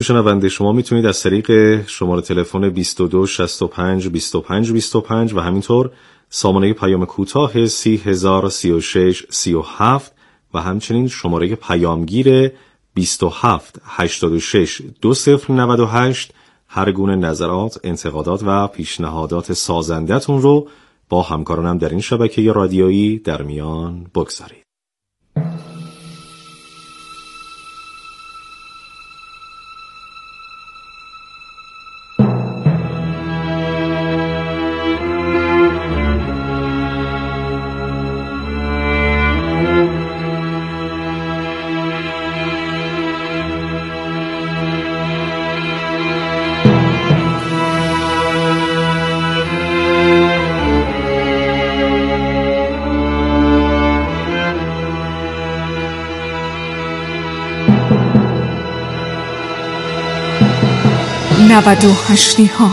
شنونده شما میتونید از طریق شماره تلفن 22 65 25 25 و همینطور سامانه پیام کوتاه 3036 37 و همچنین شماره پیامگیر 27 86 2098 هر گونه نظرات، انتقادات و پیشنهادات سازنده‌تون رو با همکارانم در این شبکه رادیویی در میان بگذارید. نودوهشتی ها.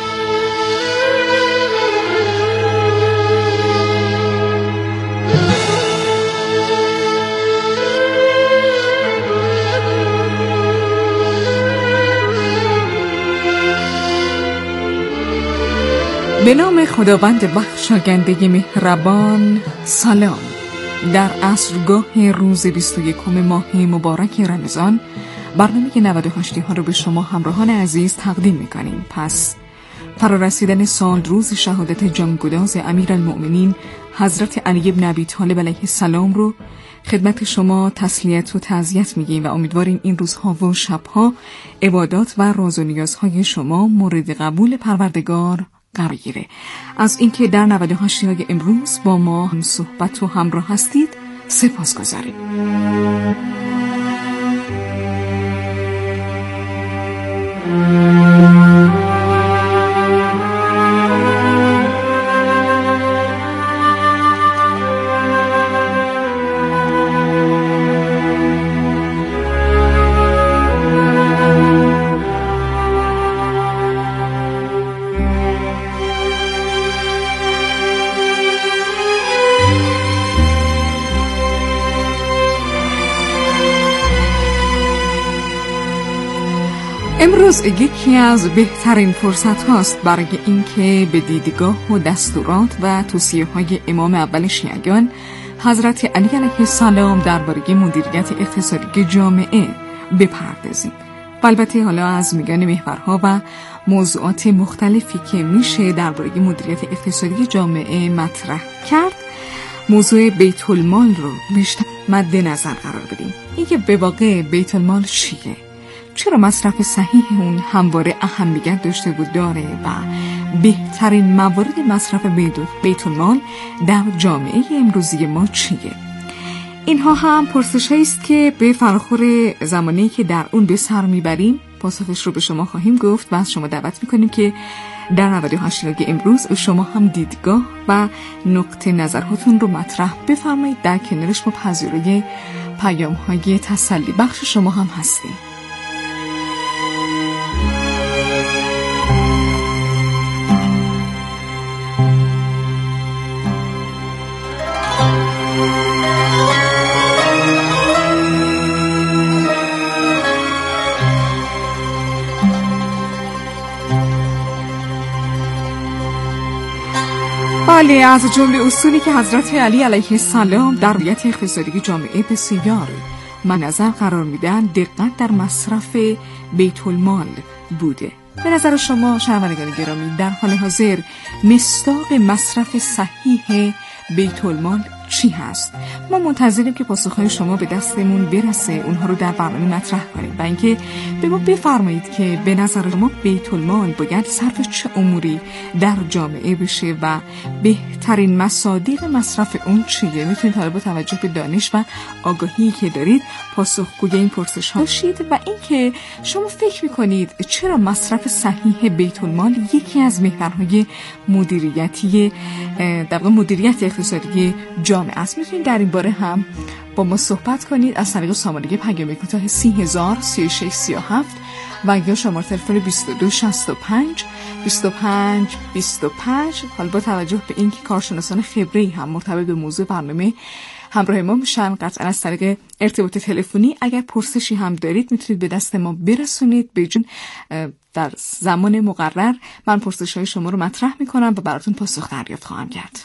به نام خداوند بخشاینده مهربان. سلام. در عصرگاه روز 21 ماه مبارک رمضان برنامه 98 ها رو به شما همراهان عزیز تقدیم می‌کنیم. پس فرارسیدن سال روز شهادت جانگداز امیرالمؤمنین حضرت علی بن ابی طالب علیه السلام رو خدمت شما تسلیت و تعزیت میگیم و امیدواریم این روزها و شبها عبادات و راز و نیازهای شما مورد قبول پروردگار قرار گیره. از اینکه در 98 های امروز با ما هم صحبت و همراه هستید سپاسگزاریم. امروز یکی از بهترین فرصت هاست برای اینکه به دیدگاه و دستورات و توصیه های امام اول شیعیان حضرت علی علیه السلام درباره مدیریت اقتصادی جامعه بپردازیم. البته حالا از میان محورها و موضوعات مختلفی که میشه درباره مدیریت اقتصادی جامعه مطرح کرد، موضوع بیت المال رو بیشتر مد نظر قرار بدیم. اینکه به واقع بیت المال چیه؟ چرا مصرف صحیح اون همواره اهمیت داشته و داره و بهترین موارد مصرف بیت المال در جامعه امروزی ما چیه؟ اینها هم پرسش‌هایی است که به فراخور زمانی که در اون به سر میبریم پاسخش رو به شما خواهیم گفت و از شما دعوت میکنیم که در 98 امروز شما هم دیدگاه و نقطه نظرهاتون رو مطرح بفرمایید. در کنارش ما پذیرای پیام‌های تسلی بخش شما هم هستیم. بله، از جمله اصولی که حضرت علی علیه السلام در مدیریت اقتصادی جامعه بسیار مد نظر قرار میدن دقت در مصرف بیت المال بوده. به نظر شما شنوندگان گرامی در حال حاضر مصداق مصرف صحیح بیت المال چی هست؟ ما منتظریم که پاسخهای شما به دستمون برسه، اونها رو در برنامه مطرح کنیم و اینکه به ما بفرمایید که به نظر شما بیت المال باید صرف چه اموری در جامعه بشه و بهترین مصادیق مصرف اون چیه؟ میتونید حالا با توجه به دانش و آگاهی که دارید پاسخگوی این پرسش ها باشید و اینکه شما فکر میکنید چرا مصرف صحیح بیت المال یکی از محورهای مدیریتی در واقع مدیریت اقتصادی جامعه است. میتونید در این باره هم با ما صحبت کنید از طریق سامانه پیام کوتاه 303637 و یا شماره تلفن 2265 25 25. حالا با توجه به اینکه کارشناسان خبره‌ای هم مرتبط به موضوع برنامه همراه ما میشن. قطعا از طریق ارتباط تلفنی اگر پرسشی هم دارید میتونید به دست ما برسونید. به جون در زمان مقرر من پرسش‌های شما رو مطرح میکنم و براتون پاسخ دریافت خواهم کرد.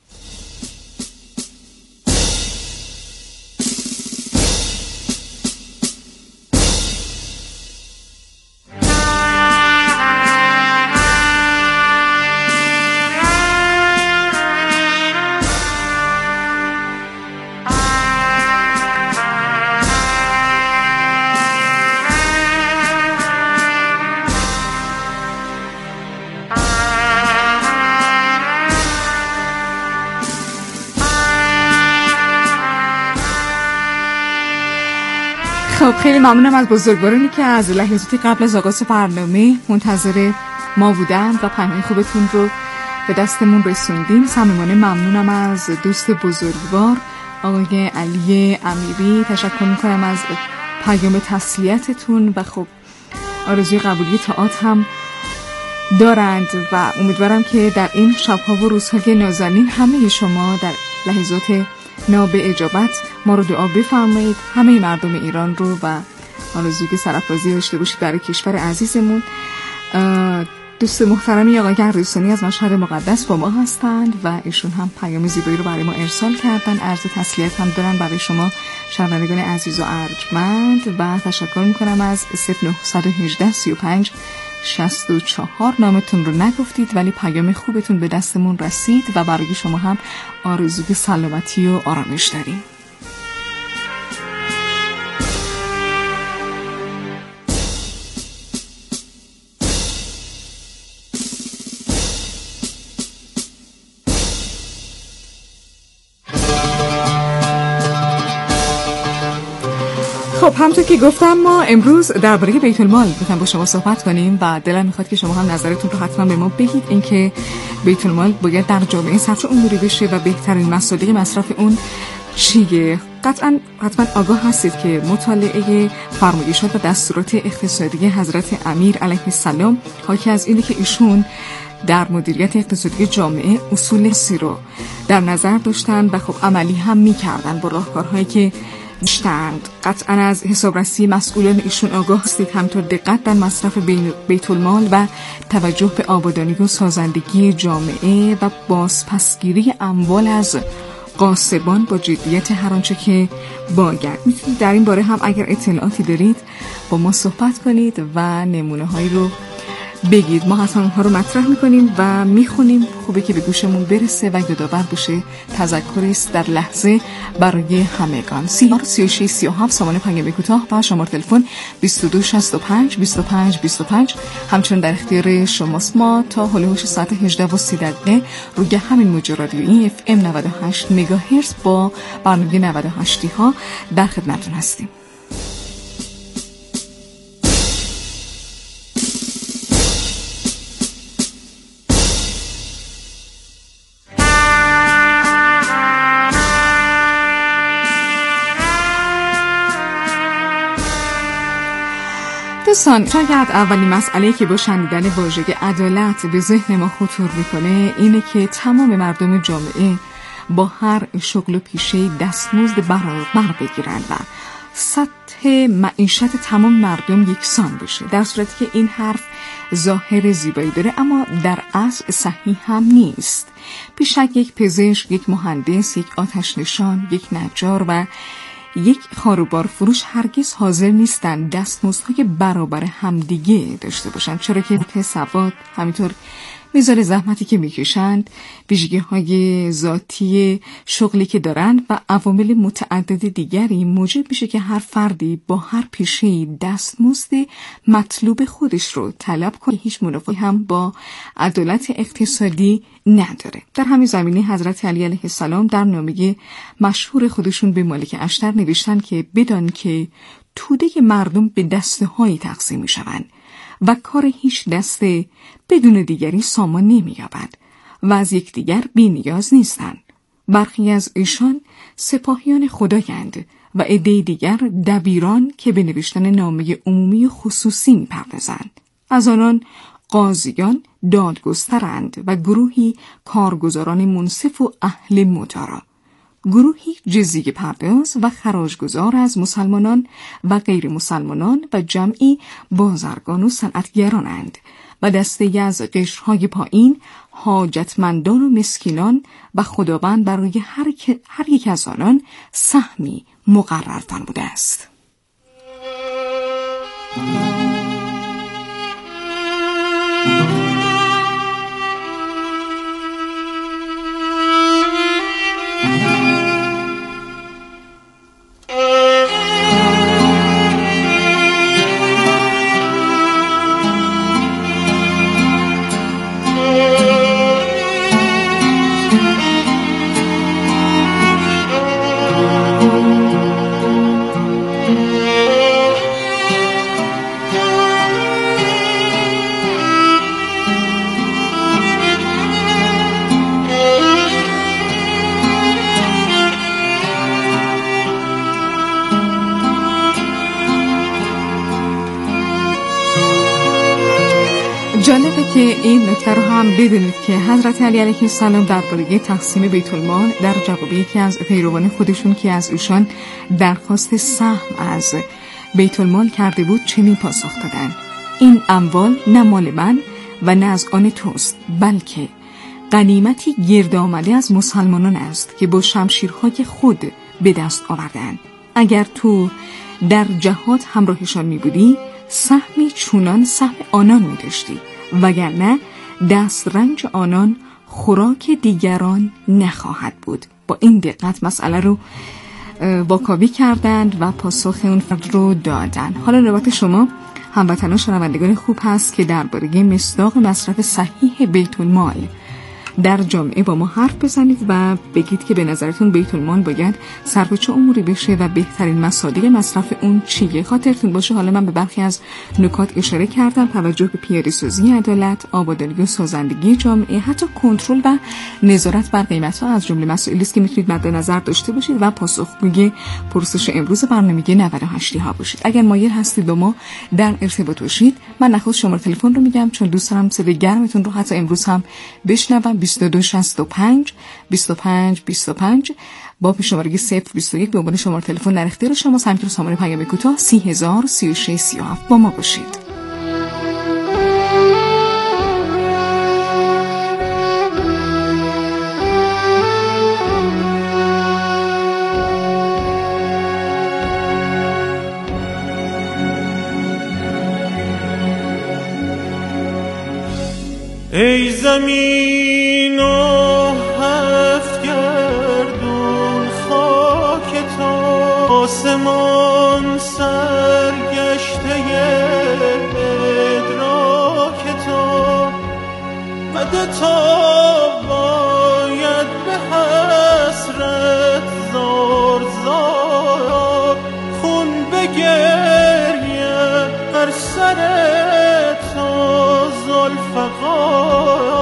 خب خیلی ممنونم از بزرگوارانی که از لحظاتی قبل از آغاز برنامه منتظر ما بودن و پیام خوبتون رو به دستمون رسوندیم. صمیمانه ممنونم از دوست بزرگوار آقای علی امیری. تشکر میکنم از پیام تسلیتتون و خب آرزوی قبولی طاعات هم دارند و امیدوارم که در این شب‌ها و روزهای نازنین همه شما در لحظات نابه اجابت ما رو دعا بفرمایید، همه مردم ایران رو، و آرزویی که سرافرازی داشته باشید برای کشور عزیزمون. دوست محترمی آقای گردوستانی از مشهد مقدس با ما هستند و ایشون هم پیام زیبایی رو برای ما ارسال کردن. عرض تسلیت هم دارن برای شما شنوندگان عزیز و ارجمند و تشکر میکنم از 0918 35 64. نامتون رو نگفتید ولی پیام خوبتون به دستمون رسید و برای شما هم آرزوی سلامتی و آرامش داریم. خب همونطور که گفتم ما امروز درباره بیت المال میخوایم با شما صحبت کنیم و دلم میخواد که شما هم نظرتون رو حتما به ما بگید. اینکه بیت المال باید در جامعه سطح عمری بشه و بهترین مصادیق مصرف اون چیه؟ حتما آگاه هستید که مطالعه فرمایشات و دستورات اقتصادی حضرت امیر علیه السلام حاکی از اینه که ایشون در مدیریت اقتصادی جامعه اصول 3 رو در نظر داشتن و خب عملی هم میکردن با راهکارهایی که داشتند. قطعا از حسابرسی مسئولان ایشون آگاه هستید، همطور دقت در مصرف بیت المال و توجه به آبادانی و سازندگی جامعه و بازپسگیری اموال از غاصبان با جدیت هر آنچه که باید. میتونید در این باره هم اگر اطلاعاتی دارید با ما صحبت کنید و نمونه هایی رو بگید. ما حتما اونها رو مطرح میکنیم و میخونیم. خوبه که به گوشمون برسه و یادآور بشه. تذکری است در لحظه برای همگان. 36 37 سامان پیام کوتاه و شماره تلفن 22 65 25 25 همچنین در اختیار شماست. ما تا هولوش ساعت 18:30 روی همین موج رادیویی FM 98 مگاهرتز با برنامه 98 ها در خدمتتون هستیم. دوستان، شاید اولین مسئله که با شنیدن واژه عدالت به ذهن ما خطور میکنه اینه که تمام مردم جامعه با هر شغل و پیشه دستمزد برابر بگیرن و سطح معیشت تمام مردم یکسان بشه. در صورتی که این حرف ظاهر زیبایی داره اما در اصل صحیح هم نیست. بیشک یک پزشک، یک مهندس، یک آتش‌نشان، یک نجار و یک خاروبار فروش هرگز حاضر نیستن دستمزدهای برابر همدیگه داشته باشن، چرا که سواد، همینطور میزان زحمتی که میکشند، ویژگی‌های ذاتی شغلی که دارند و عوامل متعدد دیگری موجب میشه که هر فردی با هر پیشه‌ای دستمزد مطلوب خودش رو طلب کنه. هیچ منافاتی هم با عدالت اقتصادی نداره. در همین زمینه حضرت علی علیه السلام در نامه مشهور خودشون به مالک اشتر نوشتن که بدان که توده مردم به دسته‌هایی تقسیم میشوند و کار هیچ دسته بدون دیگری سامان نمی‌یابد و از یکدیگر بی‌نیاز نیستند. برخی از ایشان سپاهیان خدایند و عده دیگر دبیران که به نوشتن نامه عمومی خصوصی می‌پردازند. از آنان قاضیان دادگسترند و گروهی کارگزاران منصف و اهل مدارا. گروهی جزیه پرداز و خراجگزار از مسلمانان و غیر مسلمانان و جمعی بازرگان و صنعتگرانند و دسته‌ای از قشرهای پایین، حاجتمندان و مسکینان و خداوند برای هر یک از آنان سهمی مقرر فرموده است. جالبه که این نکته رو هم بدونید که حضرت علی علیه السلام درباره تقسیم بیت المال در جواب یکی از پیروان خودشون که از ایشان درخواست سهم از بیت المال کرده بود چنین پاسخ دادن: این اموال نه مال من و نه از آن توست، بلکه غنیمتی گرد آمده از مسلمانان است که با شمشیرهای خود به دست آوردند. اگر تو در جهاد همراهشان می بودی سهمی چونان سهم آنان می داشتی، وگرنه دسترنج آنان خوراک دیگران نخواهد بود. با این دقت مسئله رو واکاوی کردند و پاسخ اون فرد رو دادن. حالا نوبت شما هموطنان شنوندگان خوب هست که درباره مصداق مصرف صحیح بیت المال در جامعه با ما حرف بزنید و بگید که به نظرتون بیت المال باید صرف چه اموری بشه و بهترین مصادیق مصرف اون چیه. خاطرتون باشه حالا من به برخی از نکات اشاره کردم: توجه به پیاده‌سازی عدالت، آبادانی و سازندگی جامعه، حتی کنترل و نظارت بر قیمت‌ها از جمله مسائلی است که میتونید مد نظر داشته باشید و پاسخگوی پرسش امروز برنامه 98 ها باشید. اگر مایل هستید با ما در ارتباط باشید، من نخست شماره تلفن رو میگم چون دوست دارم صدای گرمتون رو حتی امروز هم بشنوم: 2265 25 25 با شماره 021 به عنوان شماره تلفن در اختیار شما. همینطور سامانه پیام کوتاه 3036 37 با ما باشید. ای زمین و هفت گردون خاک تو، آسمان سرگشته ادراک تو، قد تا باید به حسرت زار زار خون بگریم بر سر تو ذوالفقار.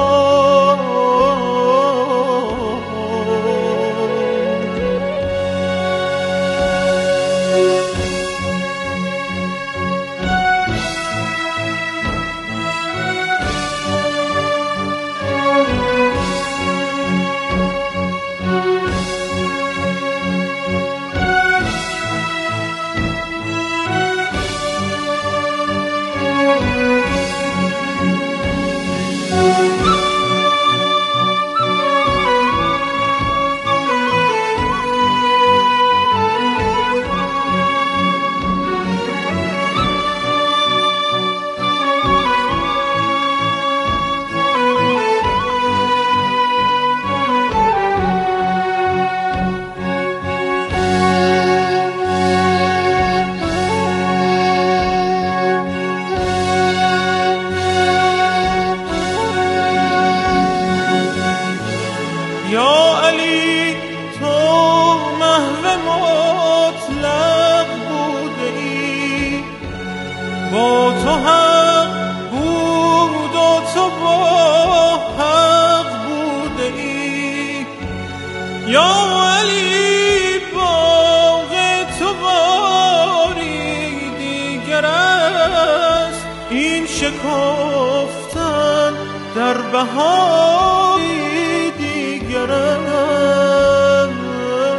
شکفتن در بهاری دیگر است.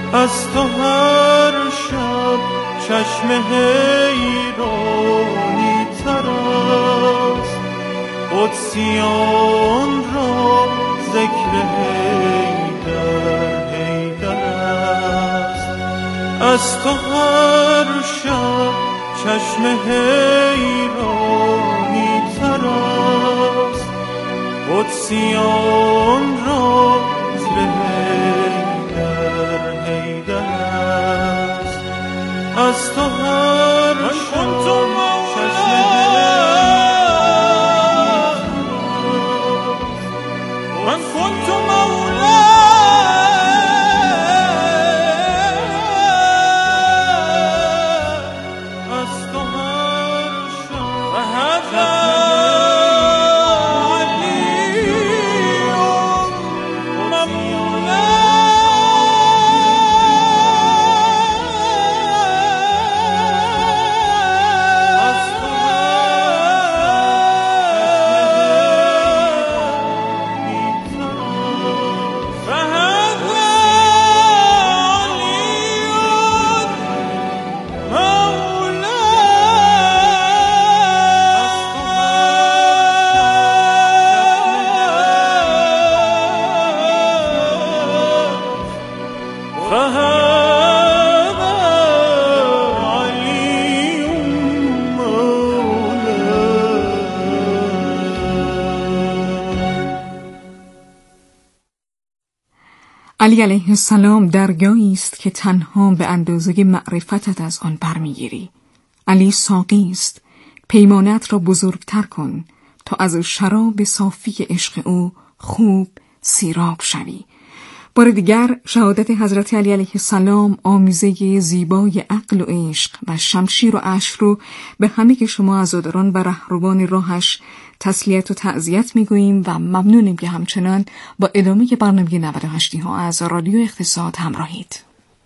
از تو هر شب چشم حیرانی تر است، قدسیان را ذکر حیدر حیدر است. از تو هر شب چشم حیرانی تر است، قدسیان را ذکر حیدر حیدر است. از تو هر شب چشم من كنت مولا از تو هر شب فهذا علی مولا از تو علی علیه السلام درگاهی است که تنها به اندازه معرفتت از آن برمیگیری. علی ساقی است، پیمانت را بزرگتر کن تا از شراب صافی عشق او خوب سیراب شوی. بار دیگر شهادت حضرت علی علیه السلام آمیزه زیبای عقل و عشق و شمشیر و عشق رو به همه که شما عزاداران و رهروان راهش تسلیت و تعزیت میگوییم و ممنونیم که همچنان با ادامه برنامه 98 ها از رادیو اقتصاد همراهید.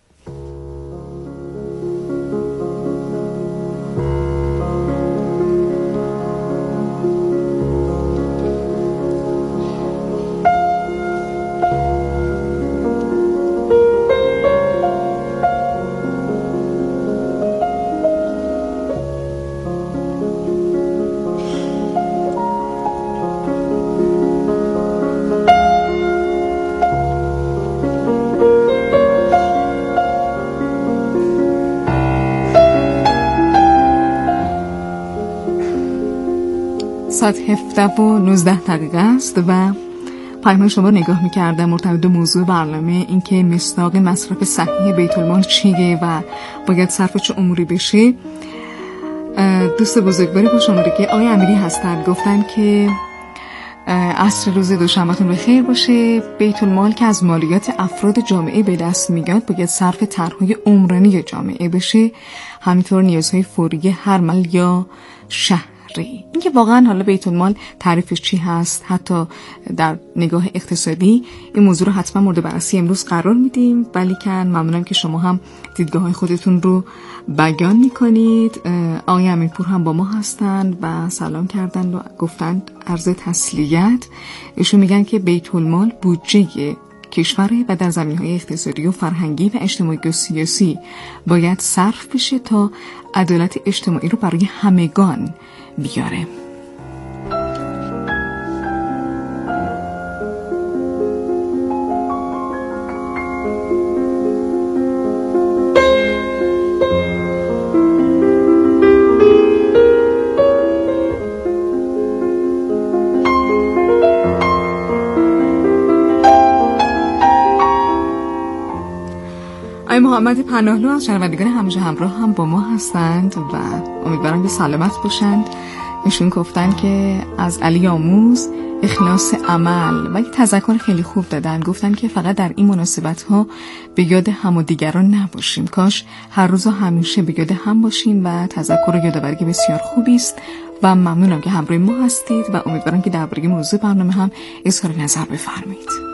ساعت 17:19 است و پیام شما نگاه می‌کردم مرتبط به موضوع برنامه این که مصداق مصرف صحیح بیت المال چیه و باید صرف چه اموری بشه. دوست بزرگواری با شماره که آقای امیری هستن گفتن که عصر روز دوشنبهتون بخیر باشه. بیت المال که از مالیات افراد جامعه به دست میاد باید صرف طرح‌های عمرانی جامعه بشه، همینطور نیازهای فوری هر محل یا شهر. اینکه واقعا حالا بیت المال تعریفش چی هست حتی در نگاه اقتصادی این موضوع رو حتما مورد بررسی امروز قرار میدیم، ولی که ممنونم که شما هم دیدگاه خودتون رو بیان میکنید. آقای امینپور هم با ما هستند و سلام کردند و گفتند عرض تسلیت. ایشون میگن که بیت المال بودجه کشوره و در زمینه‌های اقتصادی و فرهنگی و اجتماعی و سیاسی باید صرف بشه تا عدالت اجتماعی رو برای همگان بیاره. آقای محمد پناهلو از شنوندگان همیشه همراه هم با ما هستند و امیدوارم که سلامت باشند. ایشون گفتن که از علی آموز اخلاص عمل و یک تذکر خیلی خوب دادن. گفتن که فقط در این مناسبت ها به یاد هم و دیگران نباشیم، کاش هر روز همیشه به یاد هم باشیم و تذکر و یادآوری بسیار خوبی است و ممنونم که همراه ما هستید و امیدوارم که درباره موضوع برنامه هم اظهار نظر بفرمایید.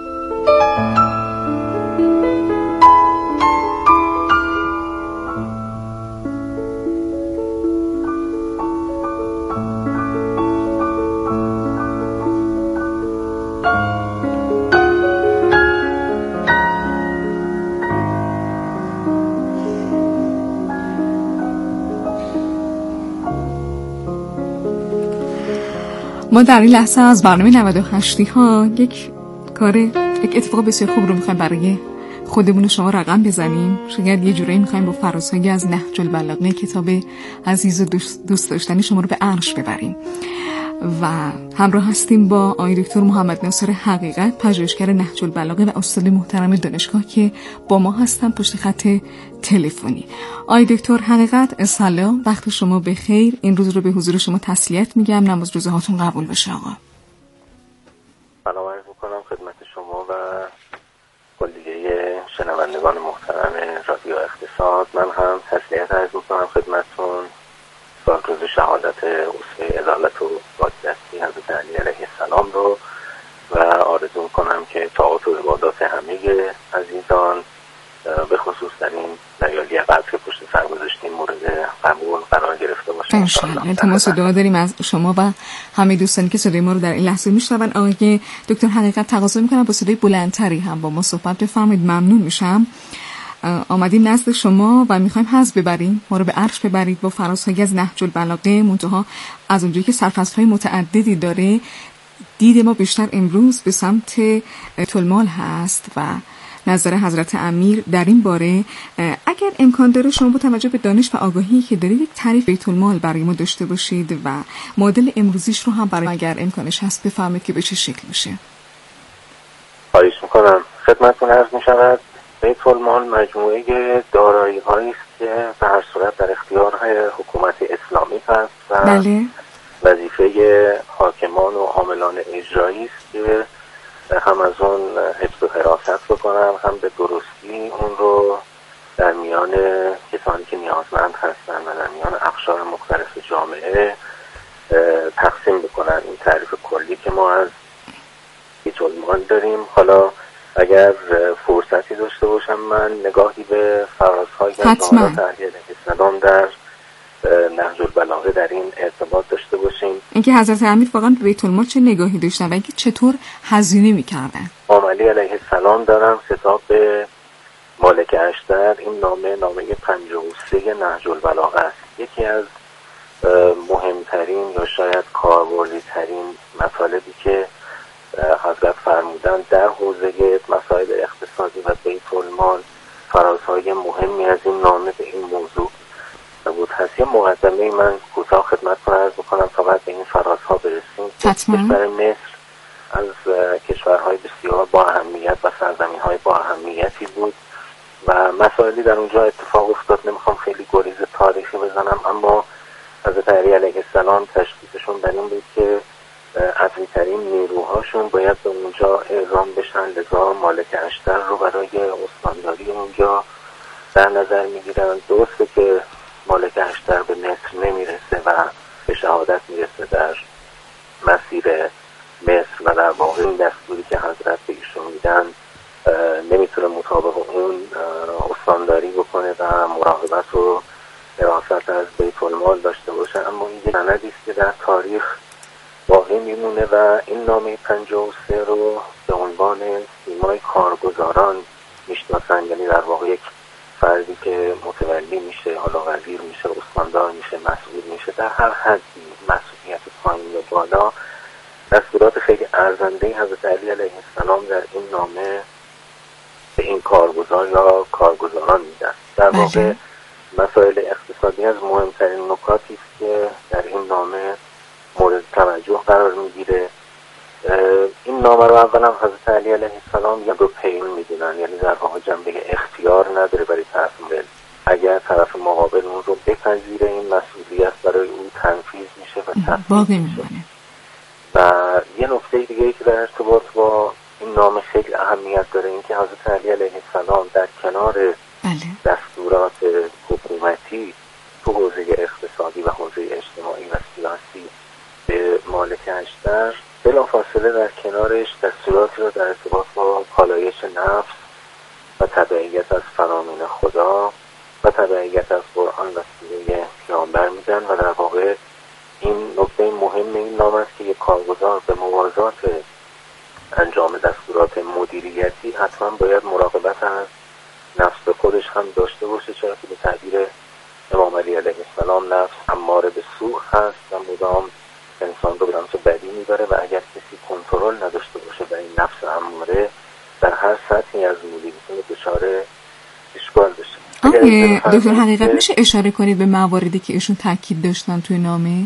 ما در این لحظه از برنامه 98 ها یک اتفاق بسیار خوب رو میخوایم برای خودمون شما رقم بزنیم. شاید یه جورایی میخوایم با فرازهایی از نهج البلاغه کتاب عزیز و دوست داشتنی شما رو به عرش ببریم و همراه هستیم با آقای دکتر محمد ناصر حقیقت، پژوهشگر نهج البلاغه و استاد محترم دانشگاه که با ما هستن پشت خط تلفنی. آقای دکتر حقیقت سلام، وقت شما بخیر. این روز رو به حضور شما تسلیت میگم، نماز روزه هاتون قبول بشه. آقا سلام عرض میکنم خدمت شما و کلیه شنوندگان محترم رادیو اقتصاد. من هم تسلیت عرض میکنم خدمتتون سال روز شهادت اسوه عدالت و پاکدستی حضرت علی علیه السلام رو و آرزو میکنم که طاعات و عبادات همه عزیزان به خصوص در این لیالی قدر که پشت سر گذاشتیم مورد قبول قرار گرفته باشه انشاءالله. التماس و دعا داریم از شما و همه دوستانی که صدای ما رو در این لحظه میشنون. آقای دکتر حقیقت تقاضا میکنم با صدای بلندتری هم با ما صحبت بفرمایید، ممنون میشم. آمدیم نزد شما و میخوایم حظ ببریم، ما رو به عرش ببرید با فرازهایی از نهج البلاغه، منتها از اونجایی که سرفصل‌های متعددی داره دید ما بیشتر امروز به سمت بیت المال هست و نظر حضرت امیر در این باره. اگر امکان داره شما با توجه به دانش و آگاهی که دارید یک تعریف بیت المال برای ما داشته باشید و مدل امروزیش رو هم برای اگر امکانش هست بفهمید که به چه شکل میشه. خواهش میکنم. خدمتتون عرض میشود بیت المال مجموعه دارایی هایی است که به هر صورت در اختیار حکومت اسلامی هست و بله. وظیفه حاکمان و عاملان اجرایی است که هم از اون حفظ و حراست بکنن، هم به درستی اون رو در میان کسانی که نیازمند هستن و در میان اقشار مختلف جامعه تقسیم بکنن. این تعریف کلی که ما از بیت المال داریم. حالا اگر فرصتی داشته باشم من نگاهی به فرازهای حضرت علی علیه السلام در نهج البلاغه در این ارتباط داشته باشیم. اینکه حضرت امیر واقعا به بیت المال چه نگاهی داشتن و اینکه چطور هزینه می‌کردن. امام علی علیه السلام دارم خطاب به مالک اشتر. این نامه 53 نهج البلاغه است. یکی از مهمترین یا شاید کاربردی‌ترین مطالبی که حضرت فرمودن در حوزه مسائل اقتصادی و بیت المال، فرازهای مهمی از این نامه به این موضوع بود. هست یه مقدمه من کوتاه خدمتتون عرض می‌کنم تا بعد به این فرازها برسیم. کشور مصر از کشورهای بسیار با اهمیت و سرزمین‌های با اهمیتی بود و مسائلی در اونجا اتفاق افتاد. نمیخوام خیلی گریز تاریخی بزنم، اما حضرت علی علیه السلام تشخیصشون بر این بود که اصلی‌ترین نیروهاشون باید به اونجا اعزام بشن، لذا مالک اشتر رو برای استانداری اونجا در نظر میگیرن. درسته که مالک اشتر به مصر نمیرسه و به شهادت میرسه در مسیر مصر و در واقع این دستوری که حضرت به ایشون میدن نمیتونه مطابق اون استانداری بکنه و مراقبت و حراست از بیت المال داشته باشه. اما این یک سندی است که در تاریخ باقی میمونه و این نامه 53 رو به عنوان سیمای کارگزاران میشناسن، یعنی در واقع یک فردی که متولی میشه، حالا وزیر میشه، استاندار میشه، مسئول میشه، در هر حدی مسئولیت پایین و بالا، دستورات خیلی ارزنده حضرت علی علیه السلام در این نامه به این کارگزار یا کارگزاران میدن. در واقع مسائل اقتصادی از مهمترین نکاتی است که در این نامه مورد توجه قرار میگیره. این نامه رو اولا حضرت علی علیه السلام یا دو پیون میدونن، یعنی در واقع جنبه اختیار نداره برای طرف مقابل. اگر طرف مقابل اون رو بپذیره این مسئولیت برای اون تنفیذ میشه و تطبیق میشه. و یه نکته دیگه که در ارتباط با این نامه خیلی اهمیت داره این که حضرت علی علیه السلام در کنار دستورات حکومتی تو حوزه اقتصادی و حوزه اجتماعی و سیاسی به مالک اشتر بلافاصله در کنارش دستوراتی رو در ارتباط با پالایش نفس و تبعیت از فرامین خدا و تبعیت از قرآن و سیره پیامبر میدن و در واقع این نکته مهم این نام است که یک کارگزار به موازات انجام دستورات مدیریتی حتما باید مراقبت از نفس خودش هم داشته باشه، چرا که به تعبیر امام علی علیه السلام نفس اماره به سوء هست و مدام انسان رو به سمت بدی میبره و اگر کسی کنترل نداشته باشه بر این نفس اماره در هر سطحی از زندگی میتونه دچار اشکال بشه. آقای دکتر حقیقت میشه اشاره کنید به مواردی که ایشون تاکید داشتن توی نامه؟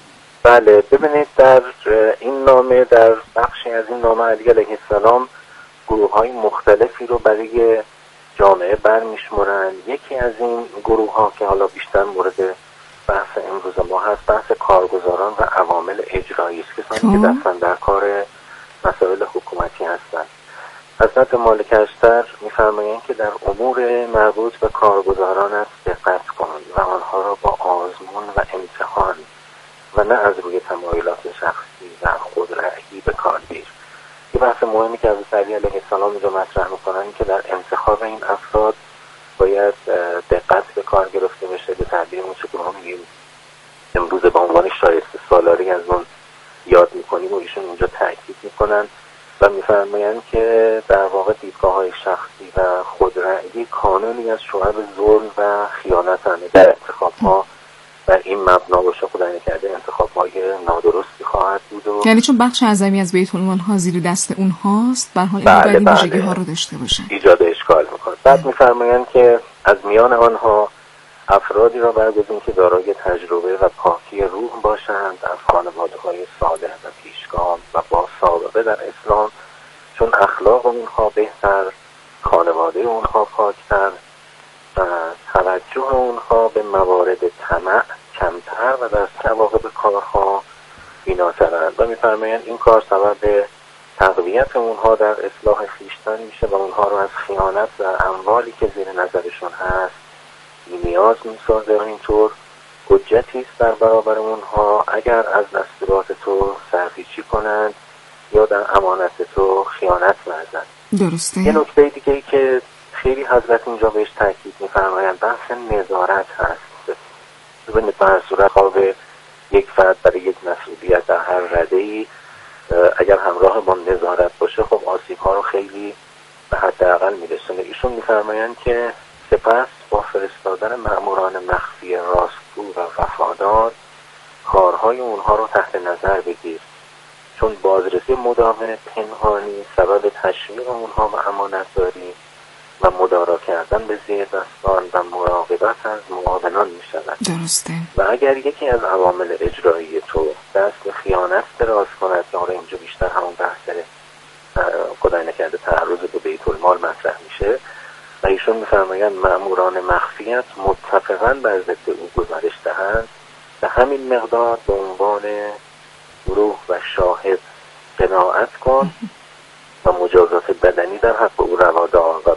بله، ببینید در این نامه، در بخشی از این نامه علی علیه السلام گروه‌های مختلفی رو برای جامعه برمیشمرن. یکی از این گروه‌ها که حالا بیشتر مورد بحث امروز ما هست، بحث کارگزاران و عوامل اجرایی است، کسانی که دستن در کار مسائل حکومتی هستند. حضرت مالک اشتر می‌فرمایند که در امور مربوط به کارگزاران است دقت کن و آنها را با آزمون و امتحان و نه از روی تمایلات شخصی و خودرأیی به کار گیر. یه بحث مهمی که حضرت علی علیه السلام اینجا مطرح می‌کنن که در انتخاب این افراد باید دقت به کار گرفته بشه. به تعبیر اون چه که ما میگیم امروز به عنوان شایسته سالاری از اون یاد می‌کنیم و ایشون اینجا تاکید می‌کنن و می‌فرمایند که در واقع دیدگاه‌های شخصی و خودرأیی کانونی از شعب ظلم و خیانت در انتخاب‌ها بر این مبنا باشه خدای نکرده انتخاب‌های نادرستی خواهد بود و یعنی چون بخش اعظمی از بیت المال ها زیر دست اونهاست به هر حال این باید این ویژگی‌ها رو داشته باشه. ایجاد اشکال می‌کنه. بعد می‌فرمایند که از میان آنها افرادی را برگزین که دارای تجربه و پاکی روح باشند، از خانواده‌های صالح و پیشگام و با سابقه در اسلام، چون اخلاق اونها بهتر، خانواده اونها پاکتر و توجه اونها به موارد طمع کمتر و در عواقب کارها بیناترند و می‌فرمایند این کار سبب تقویت اونها در اصلاح خویشتن میشه و اونها رو از خیانت در اموالی که زیر نظرشون هست نیاز می‌سازه و اینطور حجتی است در برابر اونها اگر از دستورات تو سرپیچی کنند یا در امانت تو خیانت ورزند. درسته. یه نکته دیگه ای که خیلی حضرت اینجا بهش تاکید می‌فرمایند بحث نظارت هست. ببینید به هر صورت خواب یک فرد برای یک مسئولیت در هر رده‌ای اگر همراه با نظارت باشه خب آسیب‌ها رو خیلی به حداقل میرسونه. ایشون می‌فرمایند که سپس با فرستادن مأموران مخفی راستگو و وفادار کارهای اونها رو تحت نظر بگیر، چون بازرسی مداوم پنهانی سبب تشویق اونها و امانتداری و مدارا کردن به زیر دستان و مراقبت از معاونان می شود. درسته. و اگر یکی از عوامل اجرایی تو دست به خیانت دراز کند که حالا اینجا بیشتر همون بحث خدای نکرده تعرض به بیت المال مطرح میشه و ایشون میفرمایند مأموران مخفیت متفقاً بر ضد او گزارش دهند به همین مقدار به عنوان گروه و شاهد قناعت کن و مجازات بدنی در حق او روا دار و